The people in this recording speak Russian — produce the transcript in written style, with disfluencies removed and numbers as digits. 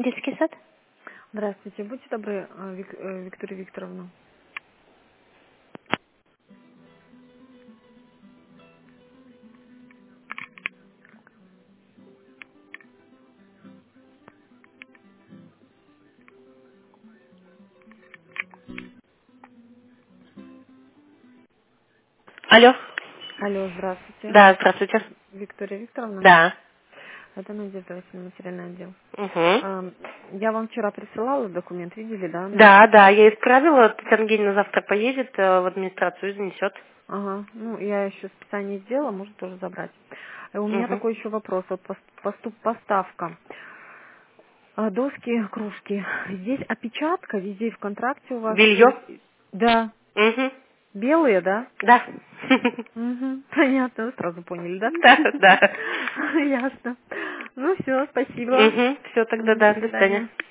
Детский сад? Здравствуйте, будьте добры, Виктория Викторовна. Алло. Алло, здравствуйте. Да, здравствуйте. Виктория Викторовна, Да. это Надежда Васильевна, материальный отдел. Угу. Я вам вчера присылала документ, видели, да? Да, я исправила. Татьяна Евгеньевна завтра поедет в администрацию и занесет. Ага, ну я еще списание сделала, может тоже забрать. У меня Угу. такой еще вопрос, вот поставка. Доски, кружки. Здесь опечатка, везде в контракте у вас. Белье? Да, Угу. белые, да? Да. Угу, понятно, вы сразу поняли, да? Да. Ясно. Ну все, спасибо. Угу. Все, тогда До да, до свидания. свидания.